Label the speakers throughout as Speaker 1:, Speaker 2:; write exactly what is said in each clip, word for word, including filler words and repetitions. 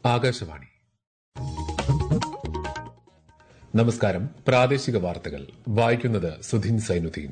Speaker 1: ആകാശവാണി. നമസ്കാരം. പ്രാദേശിക വാർത്തകൾ വായിക്കുന്നത് സുധീൻ സൈനുദ്ദീൻ.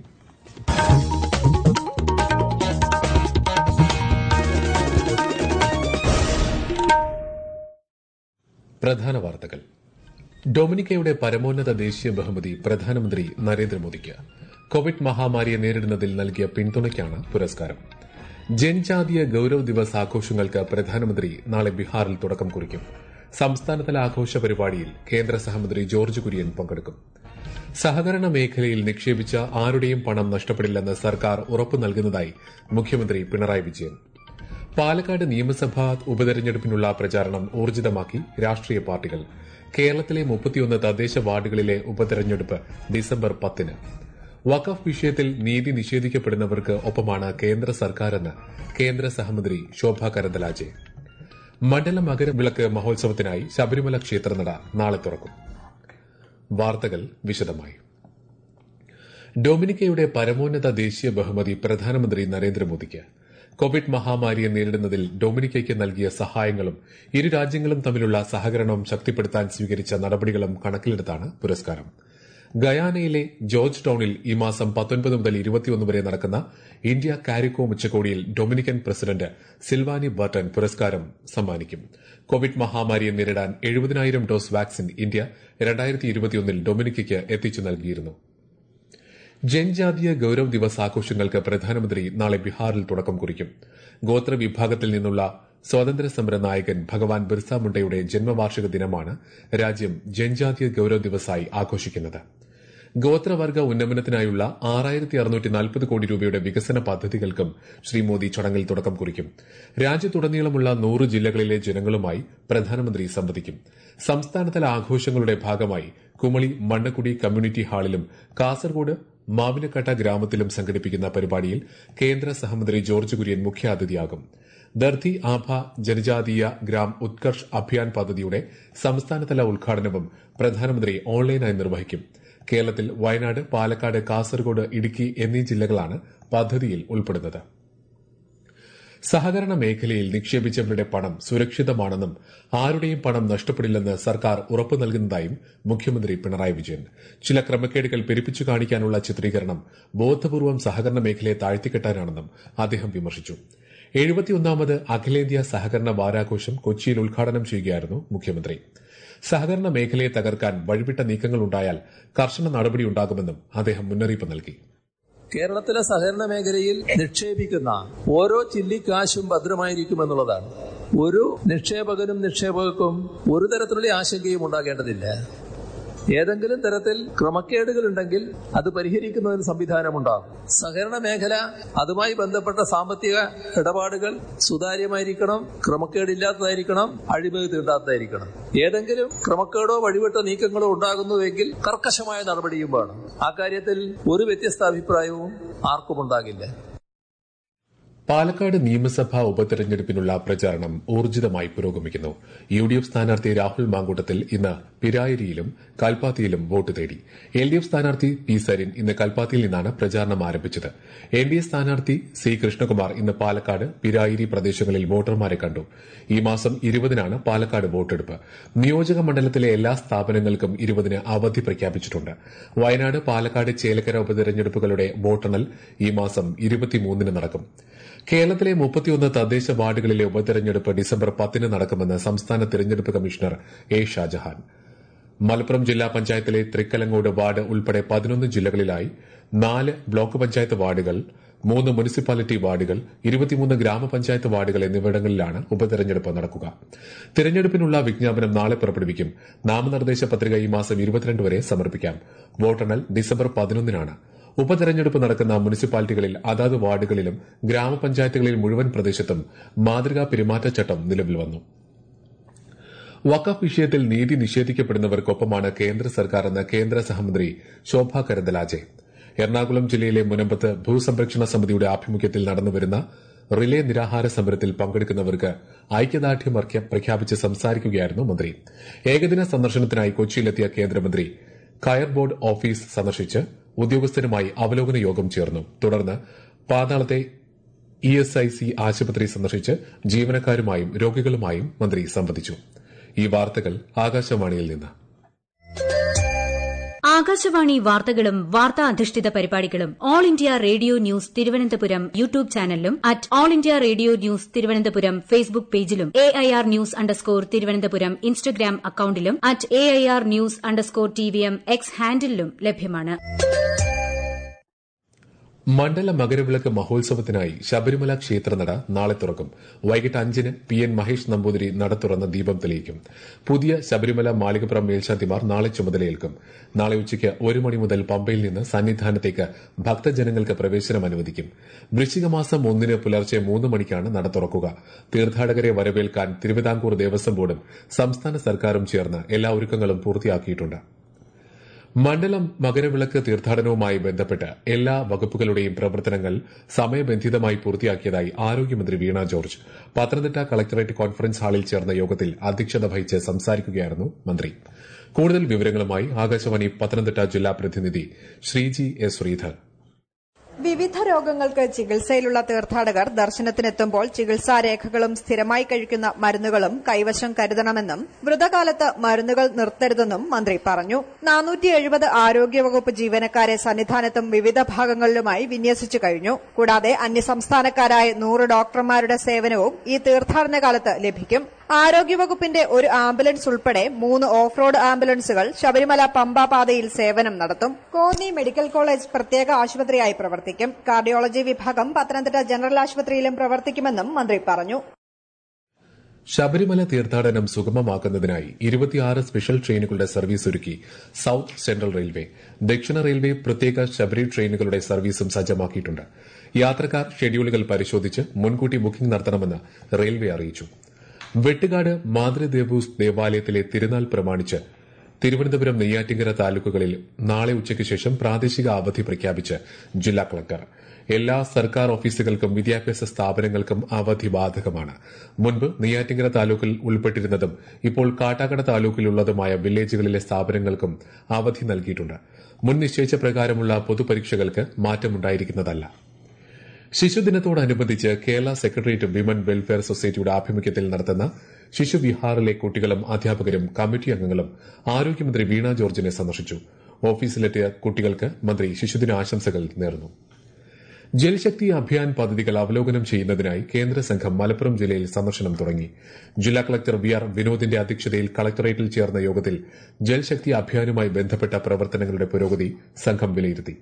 Speaker 1: പ്രധാന വാർത്തകൾ. ഡൊമിനിക്കയുടെ പരമോന്നത ദേശീയ ബഹുമതി പ്രധാനമന്ത്രി നരേന്ദ്രമോദിക്ക്. കോവിഡ് മഹാമാരിയെ നേരിടുന്നതിൽ നൽകിയ പിന്തുണയ്ക്കാണ് പുരസ്കാരം. ജൻജാതീയ ഗൌരവ് ദിവസ് ആഘോഷങ്ങൾക്ക് പ്രധാനമന്ത്രി നാളെ ബീഹാറിൽ തുടക്കം കുറിക്കും. സംസ്ഥാനതല ആഘോഷ പരിപാടിയിൽ കേന്ദ്ര സഹമന്ത്രി ജോർജ് കുര്യൻ പങ്കെടുക്കും. സഹകരണ മേഖലയിൽ നിക്ഷേപിച്ച ആരുടെയും പണം നഷ്ടപ്പെടില്ലെന്ന് സർക്കാർ ഉറപ്പു നൽകുന്നതായി മുഖ്യമന്ത്രി പിണറായി വിജയൻ. പാലക്കാട് നിയമസഭാ ഉപതെരഞ്ഞെടുപ്പിനുള്ള പ്രചാരണം ഊർജിതമാക്കി രാഷ്ട്രീയ പാർട്ടികൾ. കേരളത്തിലെ മുപ്പത്തിയൊന്ന് തദ്ദേശ വാർഡുകളിലെ ഉപതെരഞ്ഞെടുപ്പ് ഡിസംബർ പത്തിന്. വഖഫ് വിഷയത്തിൽ നീതി നിഷേധിക്കപ്പെടുന്നവർക്ക് ഒപ്പമാണ് കേന്ദ്ര സർക്കാരെന്ന് കേന്ദ്ര സഹമന്ത്രി ശോഭ കരന്തലാജെ. മണ്ഡല മകരവിളക്ക് മഹോത്സവത്തിനായി ശബരിമല ക്ഷേത്രനട നാളെ തുറക്കും. വാർത്തകൾ വിശദമായി. ഡൊമിനിക്കയുടെ പരമോന്നത ദേശീയ ബഹുമതി പ്രധാനമന്ത്രി നരേന്ദ്രമോദിക്ക്. കോവിഡ് മഹാമാരിയെ നേരിടുന്നതിൽ ഡൊമിനിക്കയ്ക്ക് നൽകിയ സഹായങ്ങളും ഇരു രാജ്യങ്ങളും തമ്മിലുള്ള സഹകരണം ശക്തിപ്പെടുത്താൻ സ്വീകരിച്ച നടപടികളും കണക്കിലെടുത്താണ് പുരസ്കാരം. ഗയാനയിലെ ജോർജ് ടൌണിൽ ഈ മാസം പത്തൊൻപത് മുതൽ ഇരുപത്തിയൊന്ന് വരെ നടക്കുന്ന ഇന്ത്യ കാരിക്കോം ഉച്ചകോടിയിൽ ഡൊമിനിക്കൻ പ്രസിഡന്റ് സിൽവാനി ബർട്ടൺ പുരസ്കാരം സമ്മാനിക്കും. കോവിഡ് മഹാമാരിയെ നേരിടാൻ എഴുപതിനായിരം ഡോസ് വാക്സിൻ ഇന്ത്യ രണ്ടായിരത്തി ഇരുപത്തിയൊന്നിൽ ഡൊമിനിക്കയ്ക്ക് എത്തിച്ചു നൽകിയിരുന്നു. ജൻജാതീയ ഗൌരവ് ദിവസ് ആഘോഷങ്ങൾക്ക് പ്രധാനമന്ത്രി നാളെ ബീഹാറിൽ തുടക്കം കുറിക്കും. ഗോത്രവിഭാഗത്തിൽ നിന്നുള്ള സ്വാതന്ത്ര്യ സമര നായകൻ ഭഗവാൻ ബിർസ മുണ്ടയുടെ ജന്മവാർഷിക ദിനമാണ് രാജ്യം ജൻജാതീയ ഗൌരവ് ദിവസായി ആഘോഷിക്കുന്നത്. ഗോത്രവർഗ ഉന്നമനത്തിനായുള്ള ആറായിരത്തി അറുന്നൂറ്റി നാൽപ്പത് കോടി രൂപയുടെ വികസന പദ്ധതികൾക്കും ശ്രീ മോദി ചടങ്ങിൽ തുടക്കം കുറിക്കും. രാജ്യത്തുടനീളമുള്ള നൂറ് ജില്ലകളിലെ ജനങ്ങളുമായി പ്രധാനമന്ത്രി സംവദിക്കും. സംസ്ഥാനതല ആഘോഷങ്ങളുടെ ഭാഗമായി കുമളി മണ്ണക്കുടി കമ്മ്യൂണിറ്റി ഹാളിലും കാസർഗോഡ് മാവിനക്കട്ട ഗ്രാമത്തിലും സംഘടിപ്പിക്കുന്ന പരിപാടിയിൽ കേന്ദ്ര സഹമന്ത്രി ജോർജ് കുര്യൻ മുഖ്യാതിഥിയാകും. ദർധി ആഭ ജനജാതീയ ഗ്രാം ഉത്കർഷ് അഭിയാൻ പദ്ധതിയുടെ സംസ്ഥാനതല ഉദ്ഘാടനവും പ്രധാനമന്ത്രി ഓൺലൈനായി നിർവഹിക്കും. കേരളത്തിൽ വയനാട്, പാലക്കാട്, കാസർഗോഡ്, ഇടുക്കി എന്നീ ജില്ലകളാണ് പദ്ധതിയിൽ ഉൾപ്പെടുന്നത്. സഹകരണ മേഖലയിൽ നിക്ഷേപിച്ചവരുടെ പണം സുരക്ഷിതമാണെന്നും ആരുടെയും പണം നഷ്ടപ്പെടില്ലെന്ന് സർക്കാർ ഉറപ്പു നൽകുന്നതായും മുഖ്യമന്ത്രി പിണറായി വിജയൻ. ചില ക്രമക്കേടുകൾ പെരുപ്പിച്ചു കാണിക്കാനുള്ള ചിത്രീകരണം ബോധപൂർവം സഹകരണ മേഖലയെ താഴ്ത്തിക്കെട്ടാനാണെന്നും അദ്ദേഹം വിമർശിച്ചു. എഴുപത്തിയൊന്നാമത് അഖിലേന്ത്യാ സഹകരണ വാരാഘോഷം കൊച്ചിയിൽ ഉദ്ഘാടനം ചെയ്യുകയായിരുന്നു മുഖ്യമന്ത്രി. സഹകരണ മേഖലയെ തകർക്കാൻ വഴിവിട്ട നീക്കങ്ങളുണ്ടായാൽ കർശന നടപടിയുണ്ടാകുമെന്നും അദ്ദേഹം മുന്നറിയിപ്പ് നൽകി.
Speaker 2: കേരളത്തിലെ സഹകരണ മേഖലയിൽ നിക്ഷേപിക്കുന്ന ഓരോ ചില്ലിക്കാശും ഭദ്രമായിരിക്കുമെന്നുള്ളതാണ്. ഒരു നിക്ഷേപകനും നിക്ഷേപകർക്കും ഒരു തരത്തിലുള്ള ആശങ്കയും ഉണ്ടാകേണ്ടതില്ല. ഏതെങ്കിലും തരത്തിൽ ക്രമക്കേടുകൾ ഉണ്ടെങ്കിൽ അത് പരിഹരിക്കുന്നതിന് സംവിധാനമുണ്ടാകും. സഹകരണ മേഖല അതുമായി ബന്ധപ്പെട്ട സാമ്പത്തിക ഇടപാടുകൾ സുതാര്യമായിരിക്കണം, ക്രമക്കേടില്ലാത്തതായിരിക്കണം, അഴിമതി തീണ്ടാത്തതായിരിക്കണം. ഏതെങ്കിലും ക്രമക്കേടോ വഴിവിട്ട നീക്കങ്ങളോ ഉണ്ടാകുന്നുവെങ്കിൽ കർക്കശമായ നടപടിയും വേണം. ആ കാര്യത്തിൽ ഒരു വ്യത്യസ്ത അഭിപ്രായവും ആർക്കും ഉണ്ടാകില്ല.
Speaker 1: പാലക്കാട് നിയമസഭാ ഉപതെരഞ്ഞെടുപ്പിനുള്ള പ്രചാരണം ഊർജിതമായി പുരോഗമിക്കുന്നു. യു ഡി എഫ് സ്ഥാനാർത്ഥി രാഹുൽ മാങ്കൂട്ടത്തിൽ ഇന്ന് പിരായിരിയിലും കൽപ്പാത്തിയിലും വോട്ട് തേടി. എൽ ഡി എഫ് സ്ഥാനാർത്ഥി പി സരിൻ ഇന്ന് കൽപ്പാത്തിയിൽ നിന്നാണ് പ്രചാരണം ആരംഭിച്ചത്. എൻ ഡി എ സ്ഥാനാർത്ഥി സി കൃഷ്ണകുമാർ ഇന്ന് പാലക്കാട്, പിരായിരി പ്രദേശങ്ങളിൽ വോട്ടർമാരെ കണ്ടു. ഈ മാസം ഇരുപതിനാണ് പാലക്കാട് വോട്ടെടുപ്പ്. നിയോജക മണ്ഡലത്തിലെ എല്ലാ സ്ഥാപനങ്ങൾക്കും ഇരുപതിന് അവധി പ്രഖ്യാപിച്ചിട്ടുണ്ട്. വയനാട്, പാലക്കാട്, ചേലക്കര ഉപതെരഞ്ഞെടുപ്പുകളുടെ വോട്ടെണ്ണൽ ഈ മാസം ഇരുപത്തിമൂന്നിന് നടക്കും. കേരളത്തിലെ മുപ്പത്തിയൊന്ന് തദ്ദേശ വാർഡുകളിലെ ഉപതെരഞ്ഞെടുപ്പ് ഡിസംബർ പത്തിന് നടക്കുമെന്ന് സംസ്ഥാന തെരഞ്ഞെടുപ്പ് കമ്മീഷണർ എ ഷാജഹാൻ. മലപ്പുറം ജില്ലാ പഞ്ചായത്തിലെ തൃക്കലങ്ങോട് വാർഡ് ഉൾപ്പെടെ പതിനൊന്ന് ജില്ലകളിലായി നാല് ബ്ലോക്ക് പഞ്ചായത്ത് വാർഡുകൾ, മൂന്ന് മുനിസിപ്പാലിറ്റി വാർഡുകൾ, ഇരുപത്തിമൂന്ന് ഗ്രാമപഞ്ചായത്ത് വാർഡുകൾ എന്നിവിടങ്ങളിലാണ് ഉപതെരഞ്ഞെടുപ്പ് നടക്കുക. തെരഞ്ഞെടുപ്പിനുള്ള വിജ്ഞാപനം നാളെ പുറപ്പെടുവിക്കും. നാമനിർദ്ദേശ പത്രിക ഈ മാസം ഇരുപത്തിരണ്ട് വരെ സമർപ്പിക്കാം. വോട്ടെണ്ണൽ ഡിസംബർ പതിനൊന്നിനാണ്. ഉപതെരഞ്ഞെടുപ്പ് നടക്കുന്ന മുനിസിപ്പാലിറ്റികളിൽ അതാത് വാർഡുകളിലും ഗ്രാമപഞ്ചായത്തുകളിൽ മുഴുവൻ പ്രദേശത്തും മാതൃകാ പെരുമാറ്റച്ചട്ടം നിലവിൽ വന്നു. വഖഫ് വിഷയത്തിൽ നീതി നിഷേധിക്കപ്പെടുന്നവർക്കൊപ്പമാണ് കേന്ദ്ര സർക്കാരെന്ന് കേന്ദ്ര സഹമന്ത്രി ശോഭ കരന്തലാജെ. എറണാകുളം ജില്ലയിലെ മുനമ്പത്ത് ഭൂസംരക്ഷണ സമിതിയുടെ ആഭിമുഖ്യത്തിൽ നടന്നുവരുന്ന റിലേ നിരാഹാര സമരത്തിൽ പങ്കെടുക്കുന്നവർക്ക് ഐക്യദാർഢ്യം പ്രഖ്യാപിച്ച് സംസാരിക്കുകയായിരുന്നു മന്ത്രി. ഏകദിന സന്ദർശനത്തിനായി കൊച്ചിയിലെത്തിയ കേന്ദ്രമന്ത്രി കയർ ബോർഡ് ഓഫീസ് സന്ദർശിച്ച് ഉദ്യോഗസ്ഥരുമായി അവലോകന യോഗം ചേർന്നു. തുടർന്ന് പാതാളത്തെ ഇ എസ് ഐ സി ആശുപത്രി സന്ദർശിച്ച് ജീവനക്കാരുമായും രോഗികളുമായും മന്ത്രി സംവദിച്ചു. ഈ വാർത്തകൾ ആകാശവാണിയിൽ നിന്ന്.
Speaker 3: ആകാശവാണി വാർത്തകളും വാർത്താ അധിഷ്ഠിത പരിപാടികളും all India radio news Thiruvananthapuram YouTube ചാനലിലും at all India radio news Thiruvananthapuram Facebook പേജിലും A I R news underscore Thiruvananthapuram Instagram അക്കൌണ്ടിലും at A I R news underscore T V M X ഹാൻഡിലും ലഭ്യമാണ്.
Speaker 1: മണ്ഡല മകരവിളക്ക് മഹോത്സവത്തിനായി ശബരിമല ക്ഷേത്രനട നാളെ തുറക്കും. വൈകിട്ട് അഞ്ചിന് പി എൻ മഹേഷ് നമ്പൂതിരി നട തുറന്ന് ദീപം തെളിയിക്കും. പുതിയ ശബരിമല മാളികപ്പുറം മേൽശാന്തിമാർ നാളെ ചുമതലയേൽക്കും. നാളെ ഉച്ചയ്ക്ക് ഒരു മണി മുതൽ പമ്പയിൽ നിന്ന് സന്നിധാനത്തേക്ക് ഭക്തജനങ്ങൾക്ക് പ്രവേശനം അനുവദിക്കും. വൃശ്ചികമാസം ഒന്നിന് പുലർച്ചെ മൂന്ന് മണിക്കാണ് നട തുറക്കുക. തീർത്ഥാടകരെ വരവേൽക്കാൻ തിരുവിതാംകൂർ ദേവസ്വം ബോർഡും സംസ്ഥാന സർക്കാരും ചേർന്ന് എല്ലാ ഒരുക്കങ്ങളും പൂർത്തിയാക്കിയിട്ടുണ്ട്. മണ്ഡലം മകരവിളക്ക് തീർത്ഥാടനവുമായി ബന്ധപ്പെട്ട് എല്ലാ വകുപ്പുകളുടെയും പ്രവർത്തനങ്ങൾ സമയബന്ധിതമായി പൂർത്തിയാക്കിയതായി ആരോഗ്യമന്ത്രി Veena George Pathanamthitta collectorate conference ഹാളിൽ ചേർന്ന യോഗത്തിൽ അധ്യക്ഷത വഹിച്ച് സംസാരിക്കുകയായിരുന്നു മന്ത്രി. കൂടുതൽ വിവരങ്ങളുമായി ആകാശവാണി പത്തനംതിട്ട ജില്ലാ പ്രതിനിധി ശ്രീജി എസ് ശ്രീധർ.
Speaker 4: വിവിധ രോഗങ്ങൾക്ക് ചികിത്സയിലുള്ള തീർത്ഥാടകർ ദർശനത്തിനെത്തുമ്പോൾ ചികിത്സാരേഖകളും സ്ഥിരമായി കഴിക്കുന്ന മരുന്നുകളും കൈവശം കരുതണമെന്നും വ്രതകാലത്ത് മരുന്നുകൾ നിർത്തരുതെന്നും മന്ത്രി പറഞ്ഞു. നാനൂറ്റി എഴുപത് ആരോഗ്യവകുപ്പ് ജീവനക്കാരെ സന്നിധാനത്തും വിവിധ ഭാഗങ്ങളിലുമായി വിന്യസിച്ചു കഴിഞ്ഞു. കൂടാതെ അന്യസംസ്ഥാനക്കാരായ നൂറ് ഡോക്ടർമാരുടെ സേവനവും ഈ തീർത്ഥാടന കാലത്ത് ലഭിക്കും. ആരോഗ്യവകുപ്പിന്റെ ഒരു ആംബുലൻസ് ഉൾപ്പെടെ മൂന്ന് ഓഫ് റോഡ് ആംബുലൻസുകൾ ശബരിമല പമ്പ പാതയിൽ സേവനം നടത്തും. കോന്നി മെഡിക്കൽ കോളേജ് പ്രത്യേക ആശുപത്രിയായി പ്രവർത്തിക്കും. കാർഡിയോളജി വിഭാഗം പത്തനംതിട്ട ജനറൽ ആശുപത്രിയിലും പ്രവർത്തിക്കുമെന്നും മന്ത്രി പറഞ്ഞു.
Speaker 1: ശബരിമല തീർത്ഥാടനം സുഗമമാക്കുന്നതിനായി ഇരുപത്തിയാറ് സ്പെഷ്യൽ ട്രെയിനുകളുടെ സർവീസ് ഒരുക്കി സൌത്ത് സെൻട്രൽ റെയിൽവേ. ദക്ഷിണ റെയിൽവേ പ്രത്യേക ശബരി ട്രെയിനുകളുടെ സർവീസും സജ്ജമാക്കിയിട്ടുണ്ട്. യാത്രക്കാർ ഷെഡ്യൂളുകൾ പരിശോധിച്ച് മുൻകൂട്ടി ബുക്കിംഗ് നടത്തണമെന്ന് റെയിൽവേ അറിയിച്ചു. വെട്ടുകാട് മാതൃദേവൂസ് ദേവാലയത്തിലെ തിരുനാൾ പ്രമാണിച്ച് തിരുവനന്തപുരം നെയ്യാറ്റിങ്കര താലൂക്കുകളിൽ നാളെ ഉച്ചയ്ക്ക് ശേഷം പ്രാദേശിക അവധി പ്രഖ്യാപിച്ച് ജില്ലാ കളക്ടർ. എല്ലാ സർക്കാർ ഓഫീസുകൾക്കും വിദ്യാഭ്യാസ സ്ഥാപനങ്ങൾക്കും അവധി ബാധകമാണ്. മുൻപ് നെയ്യാറ്റിങ്കര താലൂക്കിൽ ഉൾപ്പെട്ടിരുന്നതും ഇപ്പോൾ കാട്ടാക്കട താലൂക്കിലുള്ളതുമായ വില്ലേജുകളിലെ സ്ഥാപനങ്ങൾക്കും അവധി നൽകിയിട്ടുണ്ട്. മുൻ നിശ്ചയിച്ച പ്രകാരമുള്ള പൊതുപരീക്ഷകൾക്ക് മാറ്റമുണ്ടായിരിക്കുന്നതല്ല. ശിശുദിനത്തോടനുബന്ധിച്ച് കേരള സെക്രട്ടേറിയറ്റ് വിമൻ വെൽഫെയർ സൊസൈറ്റിയുടെ ആഭിമുഖ്യത്തിൽ നടത്തുന്ന ശിശുവിഹാറിലെ കുട്ടികളും അധ്യാപകരും കമ്മിറ്റി അംഗങ്ങളും ആരോഗ്യമന്ത്രി വീണ ജോർജിനെ സന്ദർശിച്ചു. ഓഫീസിലെത്തിയ കുട്ടികൾക്ക് മന്ത്രി ശിശുദിന ആശംസകൾ നേർന്നു. ജൽശക്തി അഭിയാൻ പദ്ധതികൾ അവലോകനം ചെയ്യുന്നതിനായി കേന്ദ്ര സംഘം മലപ്പുറം ജില്ലയിൽ സന്ദർശനം തുടങ്ങി. ജില്ലാ കളക്ടർ വി ആർ വിനോദിന്റെ അധ്യക്ഷതയിൽ കളക്ടറേറ്റിൽ ചേർന്ന യോഗത്തിൽ ജൽശക്തി അഭിയാനുമായി ബന്ധപ്പെട്ട പ്രവർത്തനങ്ങളുടെ പുരോഗതി സംഘം വിലയിരുത്തി.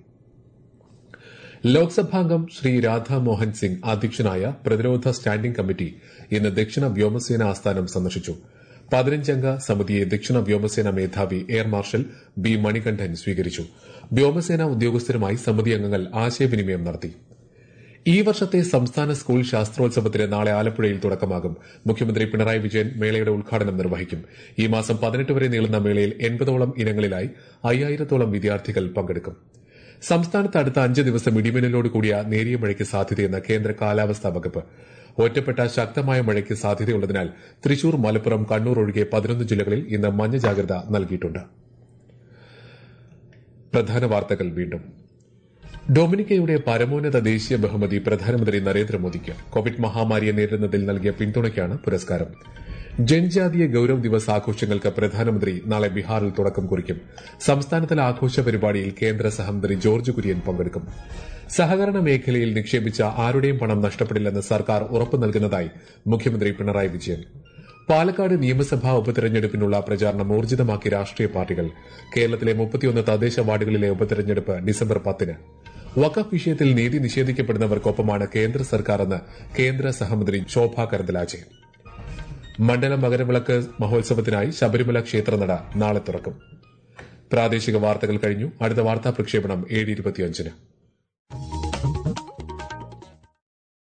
Speaker 1: ലോക്സഭാംഗം ശ്രീ രാധാമോഹൻ സിംഗ് അധ്യക്ഷനായ പ്രതിരോധ സ്റ്റാൻഡിംഗ് കമ്മിറ്റി ഇന്ന് ദക്ഷിണ വ്യോമസേന ആസ്ഥാനം സന്ദർശിച്ചു. പതിനഞ്ചംഗ സമിതിയെ ദക്ഷിണ വ്യോമസേന മേധാവി എയർ മാർഷൽ ബി മണികണ്ഠൻ സ്വീകരിച്ചു. വ്യോമസേന ഉദ്യോഗസ്ഥരുമായി സമിതി അംഗങ്ങൾ ആശയവിനിമയം നടത്തി. ഈ വർഷത്തെ സംസ്ഥാന സ്കൂൾ ശാസ്ത്രോത്സവത്തിന് നാളെ ആലപ്പുഴയിൽ തുടക്കമാകും. മുഖ്യമന്ത്രി പിണറായി വിജയൻ മേളയുടെ ഉദ്ഘാടനം നിർവഹിക്കും. ഈ മാസം പതിനെട്ട് വരെ നീളുന്ന മേളയിൽ എൺപതോളം ഇനങ്ങളിലായി അയ്യായിരത്തോളം വിദ്യാർത്ഥികൾ പങ്കെടുക്കും. സംസ്ഥാനത്ത് അടുത്ത അഞ്ച് ദിവസം ഇടിമിന്നലോട് കൂടിയ നേരിയ മഴയ്ക്ക് സാധ്യതയെന്ന് കേന്ദ്ര കാലാവസ്ഥാ വകുപ്പ്. ഒറ്റപ്പെട്ട ശക്തമായ മഴയ്ക്ക് സാധ്യതയുള്ളതിനാൽ തൃശൂർ, മലപ്പുറം, കണ്ണൂർ ഒഴികെ പതിനൊന്ന് ജില്ലകളിൽ ഇന്ന് മഞ്ഞ ജാഗ്രത നൽകിയിട്ടുണ്ട്. പ്രധാന വാർത്തകൾ വീണ്ടും. ഡൊമിനിക്കയുടെ പരമോന്നത ദേശീയ ബഹുമതി പ്രധാനമന്ത്രി നരേന്ദ്രമോദിക്ക്. കോവിഡ് മഹാമാരിയെ നേരിടുന്നതിൽ നൽകിയ പിന്തുണയ്ക്കാണ് പുരസ്കാരം. ജൻജാതീയ ഗൌരവ് ദിവസ് ആഘോഷങ്ങൾക്ക് പ്രധാനമന്ത്രി നാളെ ബീഹാറിൽ തുടക്കം കുറിക്കും. സംസ്ഥാനതല ആഘോഷ പരിപാടിയിൽ കേന്ദ്ര സഹമന്ത്രി ജോർജ് കുര്യൻ പങ്കെടുക്കും. സഹകരണ മേഖലയിൽ നിക്ഷേപിച്ച ആരുടെയും പണം നഷ്ടപ്പെടില്ലെന്ന് സർക്കാർ ഉറപ്പു നൽകുന്നതായി മുഖ്യമന്ത്രി പിണറായി വിജയൻ. പാലക്കാട് നിയമസഭാ ഉപതെരഞ്ഞെടുപ്പിനുള്ള പ്രചാരണം ഊർജിതമാക്കി രാഷ്ട്രീയ പാർട്ടികൾ. കേരളത്തിലെ മുപ്പത്തിയൊന്ന് തദ്ദേശ വാർഡുകളിലെ ഉപതെരഞ്ഞെടുപ്പ് ഡിസംബർ പത്തിന്. വഖഫ് വിഷയത്തിൽ നീതി നിഷേധിക്കപ്പെടുന്നവർക്കൊപ്പമാണ് കേന്ദ്ര സർക്കാരെന്ന് കേന്ദ്ര സഹമന്ത്രി ശോഭാ കരന്ദലാജെ. മണ്ഡല മകരവിളക്ക് മഹോത്സവത്തിനായി ശബരിമല ക്ഷേത്രനട നാളെ തുറക്കും. പ്രാദേശിക വാർത്തകൾ കഴിഞ്ഞു. അടുത്ത വാർത്താ പ്രക്ഷേപണം ഏഴ് ഇരുപത്തിയഞ്ചിന്.